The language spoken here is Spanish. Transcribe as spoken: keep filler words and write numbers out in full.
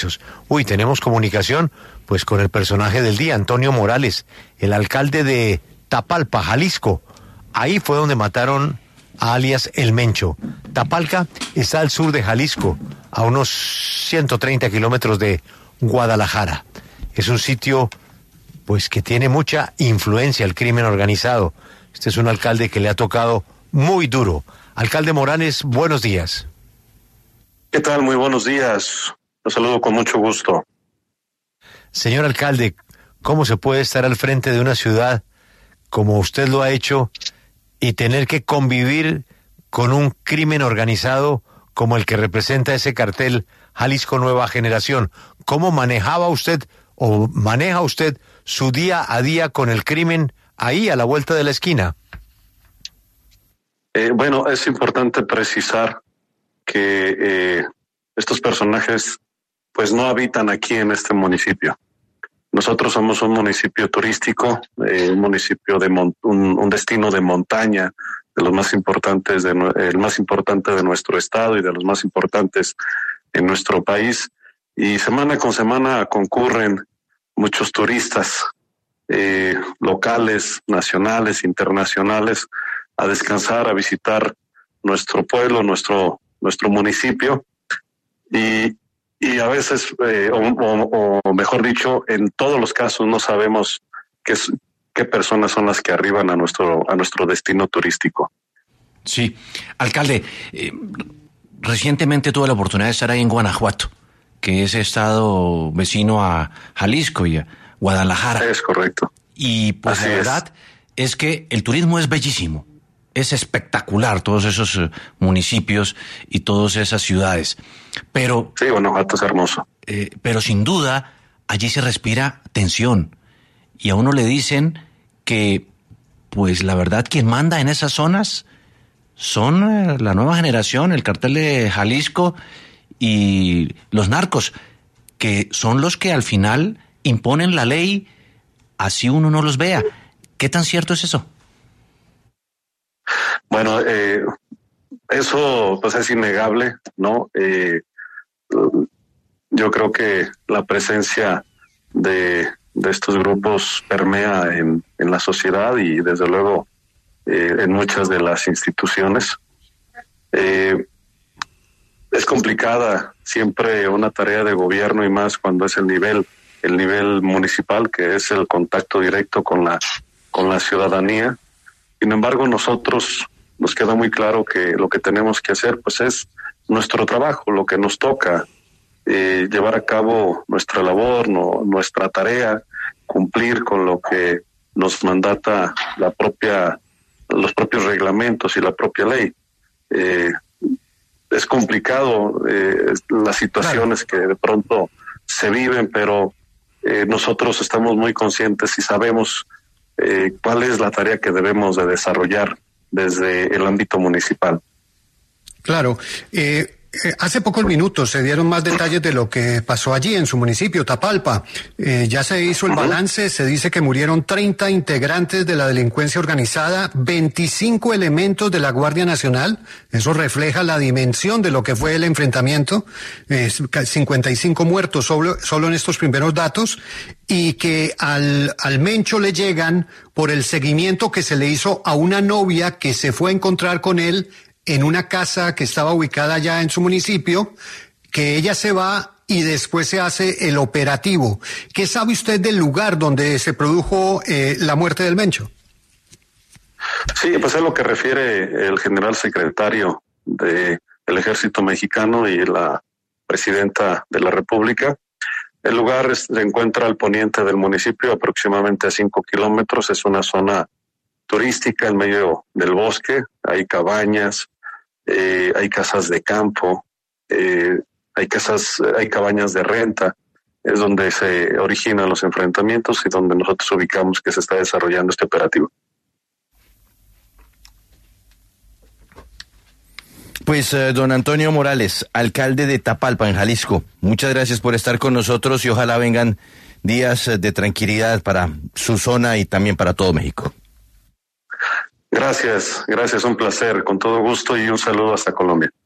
Uy, tenemos comunicación pues con el personaje del día, Antonio Morales, el alcalde de Tapalpa, Jalisco. Ahí fue donde mataron a alias El Mencho. Tapalpa está al sur de Jalisco, a unos ciento treinta kilómetros de Guadalajara. Es un sitio pues que tiene mucha influencia el crimen organizado. Este es un alcalde que le ha tocado muy duro. Alcalde Morales, buenos días. ¿Qué tal? Muy buenos días. Los saludo con mucho gusto. Señor alcalde, ¿cómo se puede estar al frente de una ciudad como usted lo ha hecho y tener que convivir con un crimen organizado como el que representa ese cartel Jalisco Nueva Generación? ¿Cómo manejaba usted o maneja usted su día a día con el crimen ahí a la vuelta de la esquina? Eh, bueno, es importante precisar que eh, estos personajes pues no habitan aquí en este municipio. Nosotros somos un municipio turístico, eh, un municipio de mon- un, un destino de montaña, de los más importantes, de, el más importante de nuestro estado y de los más importantes en nuestro país. Y semana con semana concurren muchos turistas eh, locales, nacionales, internacionales, a descansar, a visitar nuestro pueblo, nuestro nuestro municipio, y y a veces, eh, o, o, o mejor dicho, en todos los casos no sabemos qué, qué personas son las que arriban a nuestro a nuestro destino turístico. Sí, alcalde, eh, recientemente tuve la oportunidad de estar ahí en Guanajuato, que es estado vecino a Jalisco y a Guadalajara. Es correcto. Y pues Así la verdad es. es que el turismo es bellísimo. Es espectacular todos esos uh, municipios y todas esas ciudades. Pero sí, Guanajuato es hermoso. Eh, pero sin duda, allí se respira tensión. Y a uno le dicen que, pues la verdad, quien manda en esas zonas son eh, la nueva generación, el cartel de Jalisco y los narcos, que son los que al final imponen la ley, así uno no los vea. ¿Qué tan cierto es eso? Bueno, eh, eso pues es innegable, ¿no? Eh, yo creo que la presencia de, de estos grupos permea en, en la sociedad y desde luego eh, en muchas de las instituciones. Eh, es complicada siempre una tarea de gobierno y más cuando es el nivel, el nivel municipal, que es el contacto directo con la, con la ciudadanía. Sin embargo, nosotros nos queda muy claro que lo que tenemos que hacer pues es nuestro trabajo, lo que nos toca, eh, llevar a cabo nuestra labor, no, nuestra tarea, cumplir con lo que nos mandata la propia, los propios reglamentos y la propia ley. Eh, es complicado eh, las situaciones claro. que de pronto se viven, pero eh, nosotros estamos muy conscientes y sabemos eh, cuál es la tarea que debemos de desarrollar desde el ámbito municipal. Claro. Eh, eh, hace pocos minutos se dieron más detalles de lo que pasó allí en su municipio, Tapalpa. Eh, ya se hizo el balance, se dice que murieron treinta integrantes de la delincuencia organizada, veinticinco elementos de la Guardia Nacional. Eso refleja la dimensión de lo que fue el enfrentamiento. Eh, cincuenta y cinco muertos solo, solo en estos primeros datos. Y que al, al Mencho le llegan por el seguimiento que se le hizo a una novia que se fue a encontrar con él en una casa que estaba ubicada ya en su municipio, que ella se va y después se hace el operativo. ¿Qué sabe usted del lugar donde se produjo eh, la muerte del Mencho? Sí, pues es lo que refiere el general secretario de, del Ejército Mexicano y la presidenta de la República. El lugar se encuentra al poniente del municipio, aproximadamente a cinco kilómetros. Es una zona turística en medio del bosque. Hay cabañas, eh, hay casas de campo, eh, hay casas, hay cabañas de renta. Es donde se originan los enfrentamientos y donde nosotros ubicamos que se está desarrollando este operativo. Pues eh, don Antonio Morales, alcalde de Tapalpa, en Jalisco, muchas gracias por estar con nosotros y ojalá vengan días de tranquilidad para su zona y también para todo México. Gracias, gracias, un placer, con todo gusto y un saludo hasta Colombia.